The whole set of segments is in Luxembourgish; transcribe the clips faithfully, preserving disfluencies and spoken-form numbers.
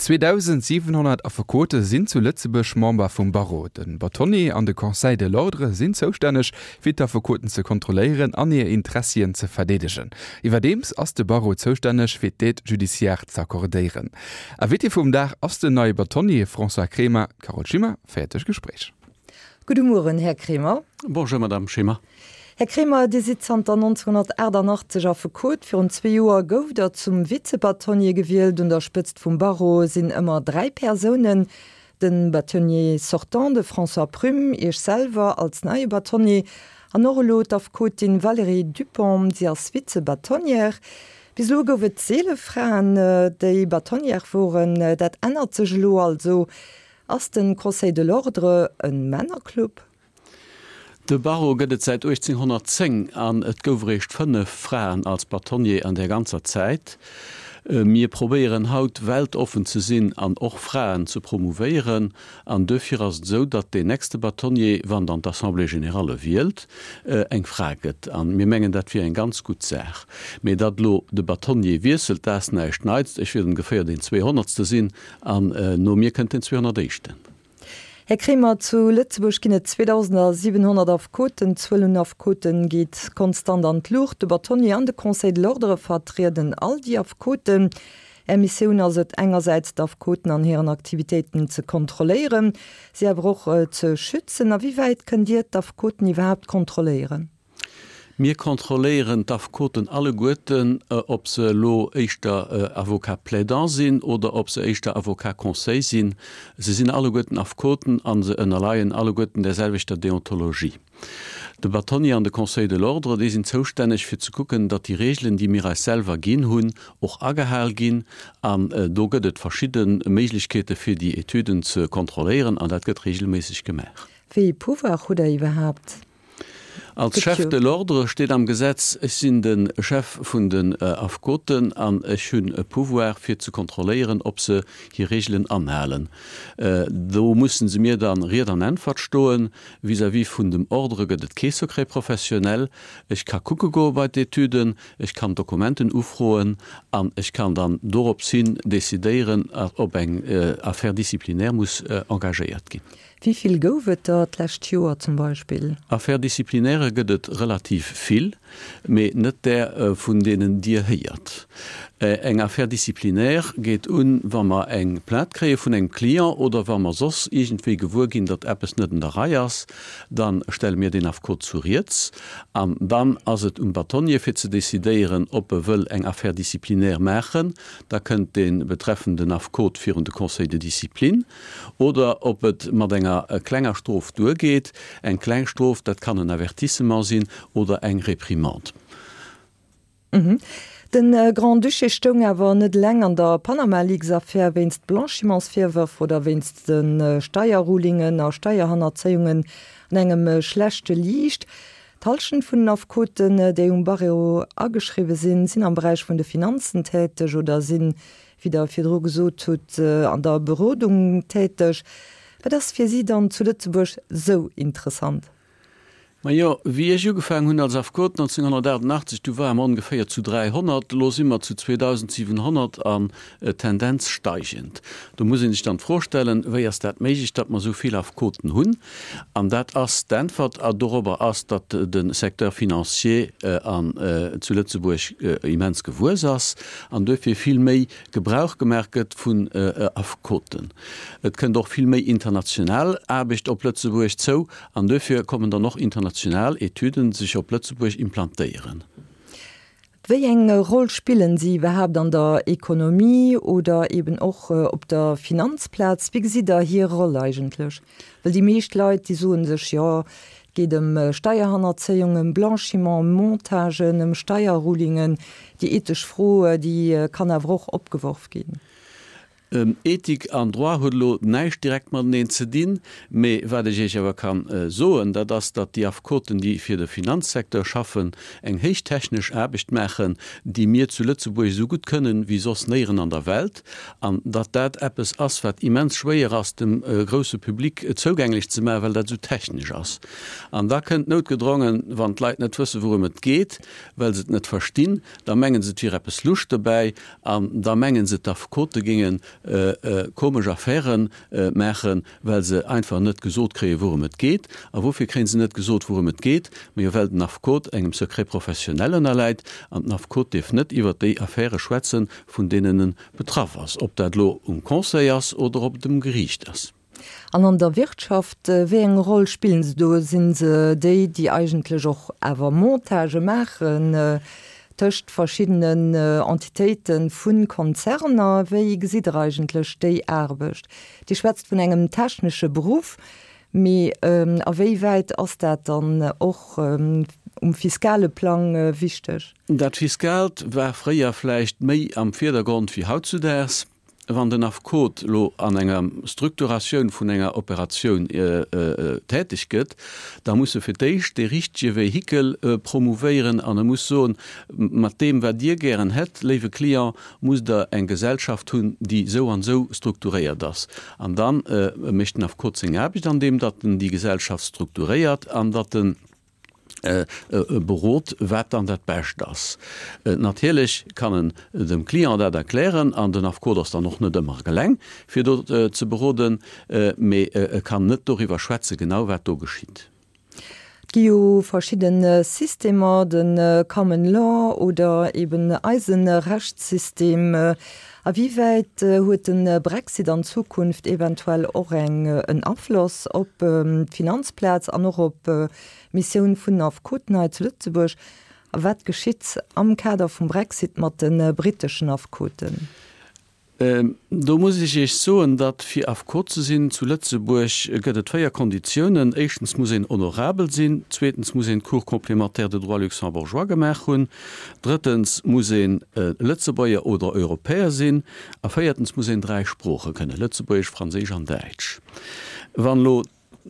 zweitausendsiebenhundert Avocaten sind zu Lützeburg Member vom Barreau. Den Batonier an de Conseil de l'Ordre sind zuständig, für die Avocaten zu kontrollieren, an ihre Interessen zu verteidigen. Überdems ist der Barreau zuständig, für das Judiciaire zu akkordieren. Er wird vom Dach aus der neue Batonier François Kremer, Carol Schimmer, fertig Gespräch. Guten Morgen, Herr Kremer. Bonjour, Madame Schimmer. Herr Kremer, die sitzt an neunzehnhundertachtundachtzig auf der Côte. Für uns zwei Jahre gouf er zum Vizebatonier gewählt und der Spitze vom Barreau sind immer drei Personen. Den Batonier sortant de François Prüm, ich selber als neue Batonier, an Orlot auf Côte in Valérie Dupont, die als Vizebatonier. Wieso gouf es viele Frauen, die Batonier waren, das ändert sich lo also. Als den Conseil de l'Ordre ein Männerclub? De Barreau gëtt seit achtzehnhundertzehn an et goufrecht fënne Fraen als Batonier an der ganzer Zeit. Mir probieren haut weltoffen zu sinn an och Fraen zu promoveieren, an dëfir as so, dat de nächste Batonier, wann an d'Assemblée Générale wielt, äh, eng fraget an. Mir mengen dat fir en ganz gut Sach. Me dat lo de Batonier wieselt das neicht neizt, ich will ungefähr den zweihundertste sinn an äh, no mir könnt den zweihundertchten. Herr Kremer, zu Lützeburg ginnet zweitausendsiebenhundert Avocaten, zwölf Avocaten geht konstant an d'Luch. De Batonier an de Conseil de l'Ordre vertreten all die Avocaten. Emission also engerseits die Avocaten an ihren Aktivitäten zu kontrollieren, sie aber auch äh, zu schützen. Aber wie weit können die Avocaten überhaupt kontrollieren? Wir kontrollieren d'Avocaten alle Guten, äh, ob sie lo echter äh, Avocat Plaidant sind oder ob sie echter Avocat Conseil sind. Sie sind alle Guten Avocaten an sie erleihen alle Guten derselbiger Deontologie. De Batonier an de Conseil de l'Ordre, die sind zuständig für zu gucken, dass die Regeln, die mir als selber gehen hun, auch angehört gehen. An äh, da gibt es verschiedene Möglichkeiten für die Etüden zu kontrollieren, und das wird regelmäßig gemacht. Wie Pouvoir hat er überhaupt? Als Chef de l'Ordre steht am Gesetz, ich bin den Chef von den äh, Avocaten an ich hun äh, Pouvoir für zu kontrollieren, ob sie die Regeln anhalen. Äh, da müssen sie mir dann Rede an Antwort stehen, vis-à-vis von dem Ordre gibt es kein Secret professionell. Ich kann gucken go bei den Etüden, ich kann Dokumenten aufrufen, und ich kann dann darauf hin dezidieren, ob eine äh, Affaire disziplinär muss äh, engagiert gehen. Wie viel gouft dat letztes Jahr zum Beispiel? Affaire disziplinäre gëtt relativ viel, aber nicht der äh, von denen die heiert. Äh, eng Affaire disziplinär geht un, wenn man eng Plainte kree von einem Klient oder wenn man sos irgendwie gewur gin, dat etwas nicht in der Reihe ist, dann stellen wir den auf Code zu Rietz. Um, dann, als es um Batonier für zu dezidieren, ob er will eng Affaire disziplinär machen, da könnt den betreffenden auf Code für den Conseil de Discipline oder ob es mit einer kleiner Strof durchgeht. Ein Kleinstrof, das kann ein Avertissement sein oder ein Reprimand. Mhm. Den äh, Grand Duché stung awer net leng an der Panama Leaks-Affaire wennst Blanchimentsfirwürf oder wennst den äh, Steierrulingen a Steierhanerzeungen an engem äh, schlechte Liicht. Talschen vun Avocaten, äh, déi um Barreau ageschriwe sinn, sinn am Bereich vun de Finanzen tätig oder sinn wie der fir Dro gesot tut äh, an der Berodung tätig. War das fir Sie dann zu Lützeburg so interessant? Ma ja, wie ich angefangen habe als Avocat neunzehnhundertachtundachtzig, du war ungefähr zu dreihundert, los immer zu zweitausendsiebenhundert an äh, Tendenz steigend. Du musst dich dann vorstellen, wie ist das möglich, dass man so viel Avocaten haben. Und das ist Stanford auch darüber ist, dass äh, der Sektor Finanzier äh, an, äh, zu Lützeburg äh, immens geworden ist und dafür viel mehr Gebrauch gemerkt von äh, Avocaten. Es können doch viel mehr international Arbeit auf Lützeburg zu und dafür kommen dann noch international Etüden sich auf Lützeburg implantieren. Wie enge Rolle spielen Sie überhaupt an der Ökonomie oder eben auch äh, auf der Finanzplatz? Wie sieht da hier Rolle eigentlich? Weil die meisten Leute, die suchen sich ja, geht um äh, Steuerhanerziehungen, Blanchiment, Montagen, um Steuerrulingen, die ethisch frohe, die äh, kann aber auch abgeworfen gehen. Ähm, Ethik an Droit hat lo nicht direkt mal den zu dienen, aber was ich aber kann äh, sagen, dass, dass die Avocaten, die für den Finanzsektor schaffen, eine höchsttechnische Arbeit machen, die wir zu Lützeburg so gut können wie sonst näheren an der Welt, und dass das etwas ist, was immens schwer ist, dem äh, großen Publikum äh, zugänglich zu machen, weil das so technisch ist. Und da könnt notgedrungen, wenn die Leute nicht wissen, worum es geht, weil sie es nicht verstehen, da mengen sie hier etwas Lust dabei, und da mengen sie die Avocaten gingen, äh, äh, komische Affären äh, machen, weil sie einfach nicht gesot kriegen, worum es geht. Aber wofür kriegen sie nicht gesot, worum es geht? Wir werden nach Code engem Sekret professionellen erleiht und nach Code darf nicht über die Affäre schwätzen, von denen betroffen ist, ob das lo um Conseil ist oder ob dem Gericht ist. An an der Wirtschaft äh, wie eng Rolle spielen se do sind se déi, die eigentlich auch awer Montage machen äh, töcht verschiedenen äh, Entitäten vun Konzerner, wéi gesit eigentlich déi erbecht. Die schwätzt vun engem technische Beruf, mi ähm, aéi weit ass dat dann och ähm, um fiskale Plan äh, wichtig. Dat Fiskalt war freier vielleicht méi am Vierdergrund wie haut zu ders. Wann den auf Code lo an enger Strukturation vun enger Operation äh, äh, tätig gëtt, da muss fir déich de richtige Vehikel äh, promoveieren an muss so mat dem wer Dir gern het, lewe Klient muss der eng Gesellschaft hunn, die so an so strukturiert das. An dann äh, mechten auf Kurzing hab ich an dem, dat den die Gesellschaft strukturiert, an dat den Äh, äh, berot wat an dat best das. Äh, Natürlich kann äh, dem Klient dat erklären an den Afkoders dann noch net immer geleng fir dort äh, ze beroden äh, me äh, kann net darüber schwätze genau wat do geschieht. Gio verschiedene Systeme, den äh, Common Law oder eben Eisenrechtssystem. Äh, a wie weit huet äh, den äh, Brexit an Zukunft eventuell auch eng äh, en Abfluss op ähm, Finanzplatz an noch op äh, Mission vun auf Kotenheit zu Lützeburg, wat geschieht am Kader vom Brexit mat den äh, britischen Afkoten? Ähm, da muss ich ich so, dat fir auf kurze sinn zu Lützeburg gëtt zweier Konditionen. Erstens muss en honorabel sinn, zweitens muss en Cour complémentaire de droit luxembourgeois gemacht hun, drittens muss en äh, Lützeburger oder Europäer sinn, a viertens muss en drei Sprache können, Lützeburg, Französisch und Deutsch. Wann lo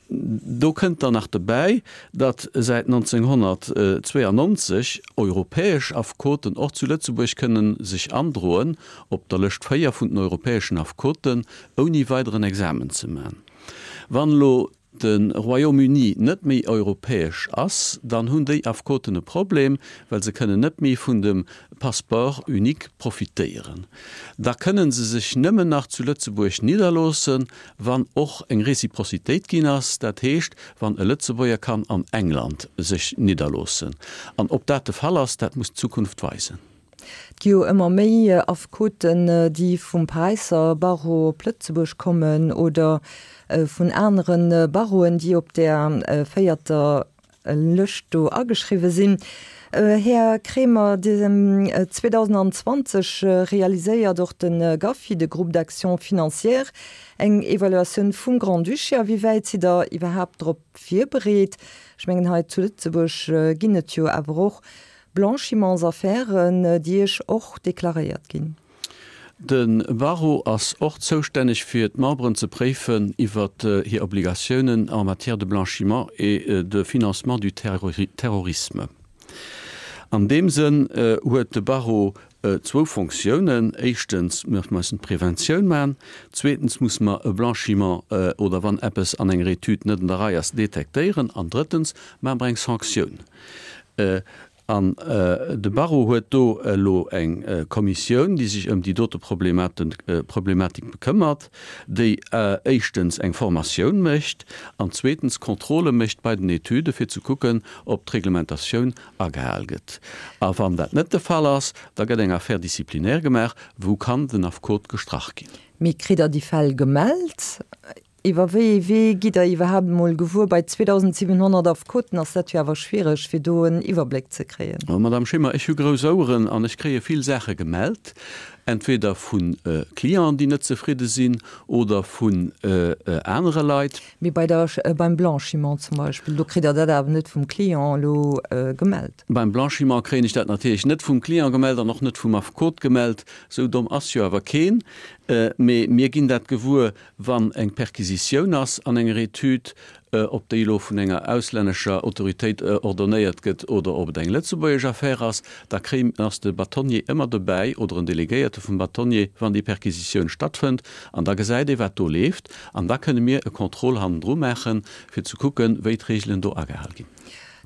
Do könnt er nach dabei, dat seit neunzehnhundertzweiundneunzig europäisch Afkoten auch zu Lützeburg können sich androhen, ob der Löscht Feier von den europäischen Afkoten ohne weiteren Examen zu machen. Wann lo den Royaume-Uni net méi europäisch ass, dann hunn déi Afkoten e Problem, weil se können net méi vun dem Passeport unik profitieren. Da können se sich nëmmen nach zu Lützeburg niederlosen, wann och eng Reziprozitéit gin ass, dat heescht, wann e Lützeburger kann an England sich niederlosen. An ob dat de Fall ass, dat muss Zukunft weisen. Gio immer méi Afkoten, die vum Preiser Barrow Plötzebusch kommen oder äh, vun anderen äh, Barroen, die op der äh, feierter äh, Lëchto ageschriwe sinn. Äh, Herr Krämer, diesem äh, zwanzig zwanzig äh, realiséiert durch den äh, Gafi de Groupe d'Action Financière eng Evaluation vum Grand Duché, wie weit sie da überhaupt drop fir bereet. Schmengenheit zu Lützebusch äh, ginnet jo awer och Blanchimentsaffären, die ich auch deklariert gin. Den Barrow ass och zoständig fir d Mabren ze préfen iwwer äh, hier Obligationen en matière de blanchiment et äh, de financement du Terrori Terrorisme. An dem sinn huet äh, de Barrow äh, zwo Funktionen. Echtens muss man Prävention machen, zweitens muss man e Blanchiment äh, oder wann Appes an eng Retüt net der Reiers detekteieren, an drittens man breng Sanktionen. Äh, An äh, de Barrow huet do äh, lo eng äh, Kommission, die sich um die dote Problematik, äh, Problematik bekümmert, déi äh, echtens eng Formatioun mecht, an zweitens Kontrolle mecht bei den Etude fir zu gucken, ob d' Reglementatioun agehelget. A wann dat net de Fall ass, da gët eng Affaire disziplinär gemer, wo kann den Afkot gestrach gin. Mi krider die Fall gemeldt. Iwer wie wie giet er iwwer haben moll gewur bei zweitausendsiebenhundert auf Koten ass dat awer schwierigg fir do en Iwerblick ze kreen. Ja, Madame Schimmer, ich hu Grosauren an ich kree viel Sache gemeldt, entweder vun äh, Klienten, die net zufriede sinn oder vun äh, äh, andere Leiit. Wie bei der äh, beim Blanchiment zum Beispiel. Du kriegt er dat net vum Klient lo äh, gemeldt. Beim Blanchiment kre ich dat natürlich net vum Klient gemeldt, noch net vum Afkot gemeldt, so dom as awer keen. Uh, mir ginn dat gewur wann eng Perquisition ass an eng Retüt uh, op de lo vun enger auslännescher Autoritéit uh, ordonéiert gëtt oder op eng Lettzeburger Affaire ass, da krim ass de Batonnier immer dabei oder een Delegéierte vum Batonnier wann die Perquisition stattfind, an der Gesäide wat do left, an da könne mir e Kontrollhand drum machen fir zu gucken, wéi d Regeln do agehalt gin.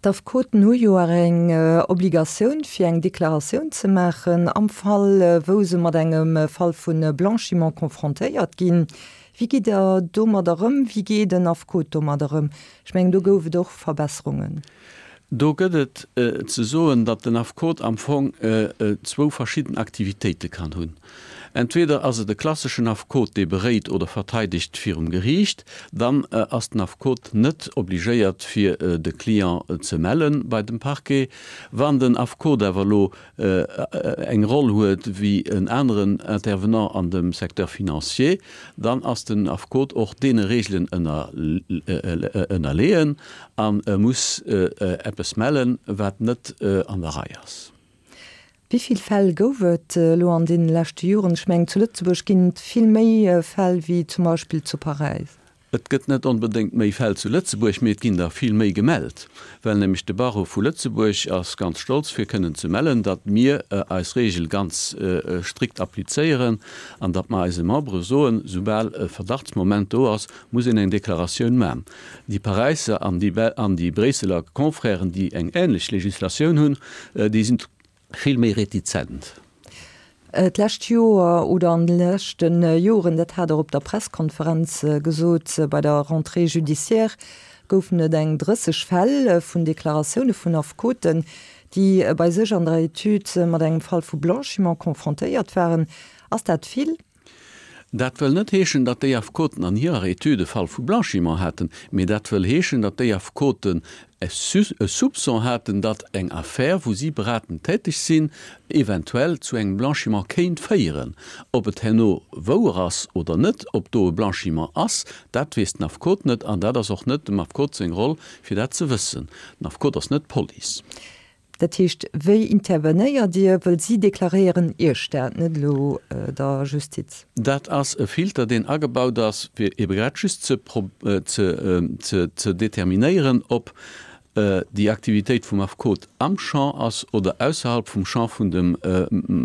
Darf Code no jo eng äh, Obligationun fir eng Deklaration ze machen am Fall äh, wo se mat engem äh, Fall vun äh, Blanchiment konfrontéiert gin. Wie geht der dummer darum, wie geht den auf Code dummer darum? Ich mein, du goufe doch Verbesserungen. Do gëtt äh, ze soen, dat den Afcode am Fong äh, äh, zwo verschieden Aktivitäten kann hunn. Entweder as de klassischen Afcode de bereit oder verteidigt fir um Gericht, dann äh, as den Afcode net obligéiert fir äh, de Klient äh, ze mellen bei dem Parquet, wann den Afcode evalu äh, eng roll huet wie en anderen Intervenant an dem Sektor finanzier, dann as den Afcode och de Regeln ënner leen an äh, muss äh, Apps mellen, wat net äh, an der Reihe ist. Wieviel Fäll gouft äh, lo an den lachte Joren schmeng zu Lützeburg ginint viel méi äh, Fäll wie zum Beispiel zu Paris? Et gëtt net unbedingt méi Fäll zu Lützeburg met ginn da viel méi gemeldt, well nämlich de Barrow vu Lützeburg ass ganz stolz fir kënnen ze mellen, dat mir äh, als Regel ganz äh, strikt appliceieren, an dat ma se membre soen sobal äh, Verdachtsmoment do ass muss in eng Deklarationun mam. Die Pariser an die, an die Breseler Konfrères, die eng ähnlich Legislationun hunn, äh, die sind viel mehr retizent. D'lächt Joer oder an lächten Joren, dat hat er op der Presskonferenz äh, gesot äh, bei der Rentrée judiciaire goufen net eng drësseg Fäll äh, vun Deklarationune vun Afkoten, die äh, bei sech an der Etude äh, mat engem Fall vu Blanchiment konfrontéiert wären. Ass dat vill? Dat will net heechen, dat déi Afkoten an hireer Etude Fall vu Blanchiment hätten, méi dat will heechen, dat déi Afkoten e Soupçon hätten, dat eng Affaire, wo sie beraten tätig sinn, eventuell zu eng Blanchiment kéint feieren. Ob et henno woer ass oder net, ob do e Blanchiment ass, dat wees den Afkot net, an dat ass och net dem Afkot seg Roll fir dat ze wëssen. Den Afkot ass net Police. Dat hicht wéi intervenéier Dir wëll sie deklarieren Istärt net lo äh, der Justiz. Dat ass e Filter den agebaut ass fir ebegratis ze äh, ze determinéieren op äh, die Aktivitéit vum Afcode am Champ ass oder ausserhalb vum Champ vun dem äh,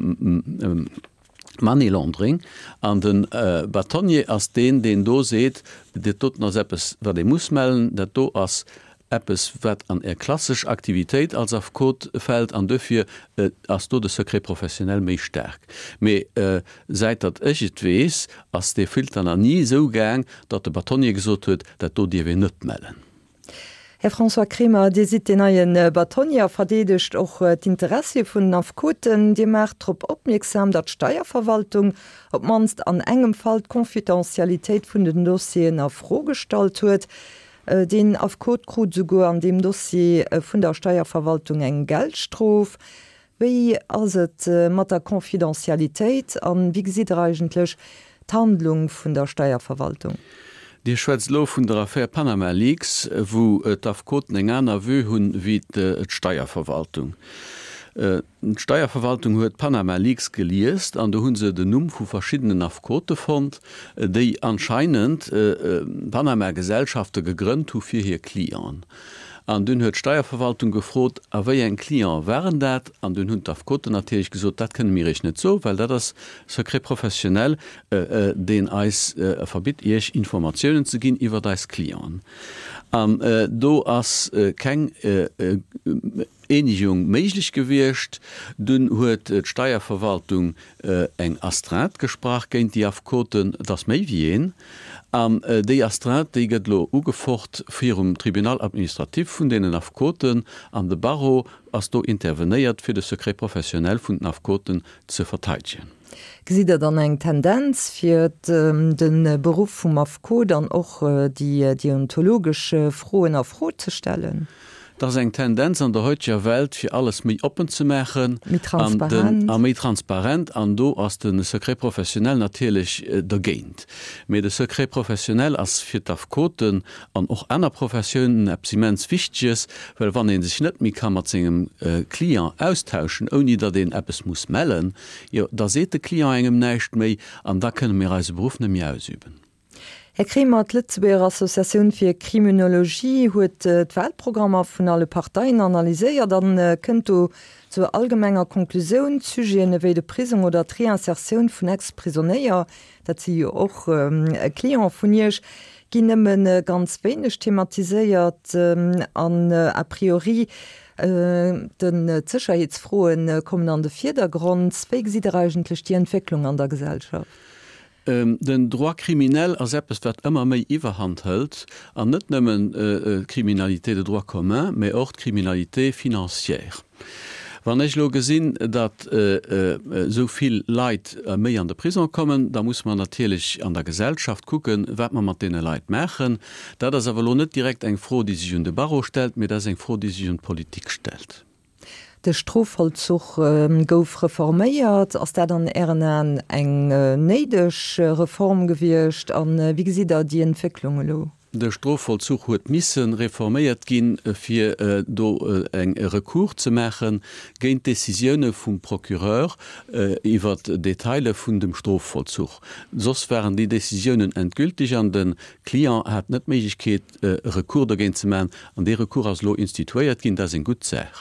äh, Money Laundering an den äh, Batonnier ass den den do seet, de tot ass Appppes wat de muss mellen, dat do ass Appes wat an er klassisch Aktivitéit als auf Code fällt an dëfir äh, ass do de Sekret professionell méi sterk. Me äh, seit dat eget wees, ass de Filter an nie so gang, dat de Batonnier gesot huet, dat do Dir we net mellen. Herr François Kremer, Di si den neien Batonnier verdedigt och äh, d'Interesse vun Afkoten, Di macht trop opmerksam, dat Steuerverwaltung op manst an engem Fall Konfidentialitéit vun den Dossien a frohgestalt huet, den auf Codecrut sogo an dem Dossier vun der Steuerverwaltung eng Geldstrof. Wéi as et mat der Konfidentialitéit an wie si eigentlech d'Handlung vun der Steuerverwaltung? Die Schwezlo vun der Affaire Panama Leaks, wo et auf Koten eng aner wö hunn wie et Steuerverwaltung. Äh, Steuerverwaltung huet Panama Leaks geliest, an der hun se den Numm vu verschiedenen Afkote fand, déi anscheinend äh, Panama Gesellschafter gegrünnt hu fir hier Klienten. An dünn huet Steuerverwaltung gefrot, aéi en Klient wären dat, an den hun Afkote natürlich gesot, dat können mir ich net so, weil dat das sekret professionell äh, äh, den Eis äh, verbit ich Informationen zu gin iwwer deis Klient. An äh, do ass äh, keng äh, äh, Einigung méiglich gewircht, dünn huet et Steuerverwaltung äh, eng Astrat gesprach géint die Afkoten das méi wieen. Am äh, déi Astrat déiget lo ugefocht fir um Tribunaladministrativ vun denen Afkoten an de Barrow ass do intervenéiert fir de Sekret professionell vun den Afkoten ze verteitchen. Gesiet er dann eng Tendenz fir ähm, den äh, Beruf vum Afko dann och äh, die deontologische Froen auf Froh zu stellen? Das eng Tendenz an der heutiger Welt fir alles méi open zu machen, méi transparent an do ass den Sekret professionell natürlich äh, dergéint. Me de Sekret professionell ass fir Afkoten an och einer professionen Appsiments wichtiges, well wann en sich net mi kann mat zinggem äh, Klient austauschen, oni dat den Appes muss mellen, ja, da se de Klient engem neicht méi, an da können mir als Beruf nem ausüben. Herr Kremer, die Lützeburger Assoziation für Kriminologie huet äh, d'Weltprogrammer vun alle Parteien analyséiert, dann äh, kënnt du zur allgemmenger Konklusion Sujeten ewéi de Prisung oder Reinsertion vun Ex-Prisonnéier, dat sie och ähm, Klient vun ihrch. ginnemmen äh, ganz wenig thematisiert ähm, an äh, a priori äh, den äh, Sicherheitsfroen äh, kommen an den Vordergrund. Wie sieht eigentlich die Entwicklung an der Gesellschaft? Ähm, den droit kriminell as App wat immer méi iwwerhand hält an net nëmmen äh, Kriminalité de droit commun, méi auch Kriminalité finanziär. Wann ich lo gesinn, dat äh, äh, soviel Leid äh, méi an der Prison kommen, da muss man natürlich an der Gesellschaft gucken, wat man mat denen Leid machen, da das aber net direkt eng Frodecision de Barrow stellt, mir das eng Frodecision Politik stellt. Der Strafvollzug ähm, gouf reforméiert, ass der dann Ären eng äh, neidech äh, Reform gewircht an äh, wie si da die Entwicklung lo? Der Strafvollzug huet missen reforméiert ginn fir äh, do äh, eng Rekur ze machen géint Deciioune vum Procureur äh, iwwer Detaile vun dem Strafvollzug. Sos wären die Deciioen endgültig an den Klient hat net Meigkeet äh, Rekur dagéint ze man an de Rekur as lo instituiert ginn dat en gut Zech.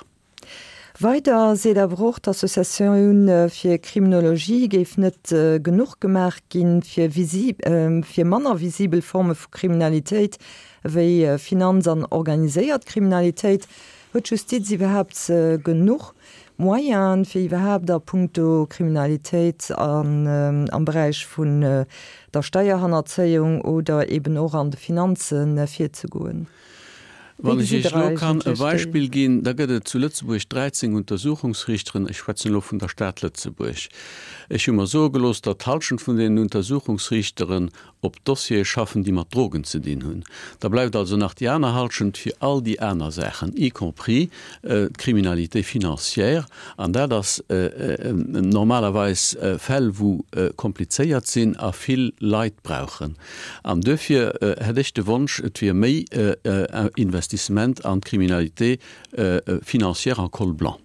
Weiter se der Bruch d'Assoziatioun äh, fir Kriminologie géif net äh, genug gemerk ginn fir äh, fir manner visibel Forme vu Kriminalitéit wéi äh, Finanz an organiséiert Kriminalitéit huet Justiz iwwerhaft äh, genug Moien fir iwwerhap der Punkto Kriminalitéit an äh, am Bereich vun äh, der Steierhanerzeung oder eben auch an de Finanzen äh, fir ze goen. Wann ich ich kann ein Beispiel gehen, da gëtt zu Lützeburg dreizehn Untersuchungsrichteren, ich schwätze lo von der Stadt Lützeburg. Ich immer so gelos, dat Talschen von den Untersuchungsrichteren op Dossier schaffen, die mat Drogen zu dienen hun. Da bleibt also nach die Äner halschend für all die Äner Sachen, y compris äh, Kriminalität finanziär, an der das äh, äh, normalerweise äh, Fälle, wo äh, kompliziert sind, a viel Leid brauchen. Am dafür äh, hätte ich den Wunsch, et wir méi äh, äh, Investissement an Kriminalität äh, finanziär an Col blanc.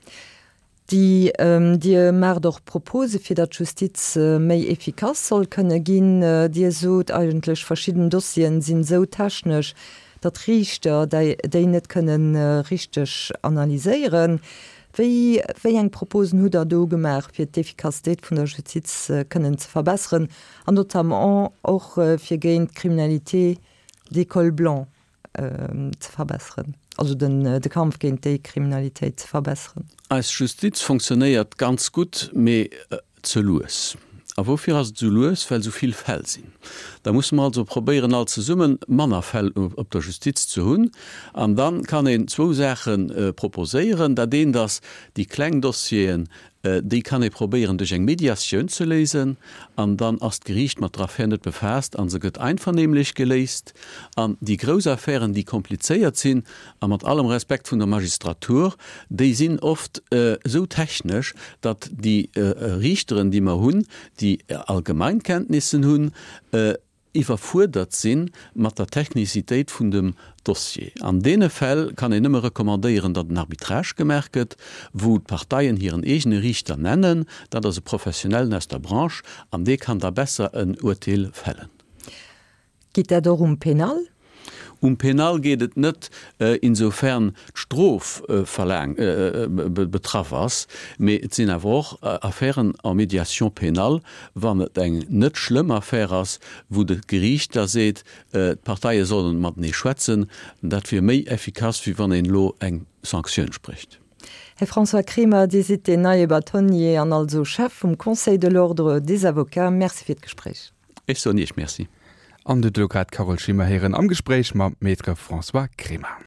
Die ähm, die mer doch Propose fir dat Justiz äh, méi effikaz soll könne gin, äh, Dir so eigentlich verschieden Dossien sind so technisch, dat Richter déi net können äh, richtig analyseieren. Wie eng Proposen hu er do gemerk fir d'Effikazität vun der Justiz äh, können ze verbeeren, an notamment auch äh, fir géint Kriminalité de Col blanc äh, zu verbessern. Also den, den Kampf gegen die Kriminalität zu verbessern. Als Justiz funktioniert ganz gut, me äh, zu los. Aber wofür hast du los, weil so viel Fälle sind? Da muss man also probieren, all zu summen, Mannerfälle op der Justiz zu hun. Und dann kann ich zwei Sachen äh, proposieren, da den das die Kleindossien die kann ich probieren durch eng Mediation zu lesen, an dann as Gericht mat drauf hendet befasst, an se gëtt einvernehmlich geleest, an die grosse Affären, die kompliziert sind, an mat allem Respekt vun der Magistratur, die sind oft äh, so technisch, dat die äh, Richteren, die man hunn, die äh, Allgemeinkenntnissen hunn, äh, iwwerfudert sinn mat der Technizitéit vun dem Dossier. An dee Fäll kann ich nëmmer rekommandieren, dat den Arbitrage gemerket, wo d Parteiien hier een egene Richter nennen, dat er se professionell aus der Branche, an dee kann da besser een Urteil fällen. Geht er darum penal? Um Penal geht et net äh, insofern Strof äh, verlang äh, be betraff ass, me sinn awoch äh, Affären an Mediation penal, wann et eng net schlimm Affäre ass, wo de Gericht da seet, äh, Parteiie sollen mat nie schwätzen, dat fir méi effikaz wie wann en Lo eng Sanktionun spricht. Herr François Kremer, désit naie Batonnier an also Chef vom Conseil de l'Ordre des Avocats. Merci fir d Gespräch. Ich so nicht, merci. An de Advokat Carol Schimmerheren am Gespräch mat Maître François Kremer.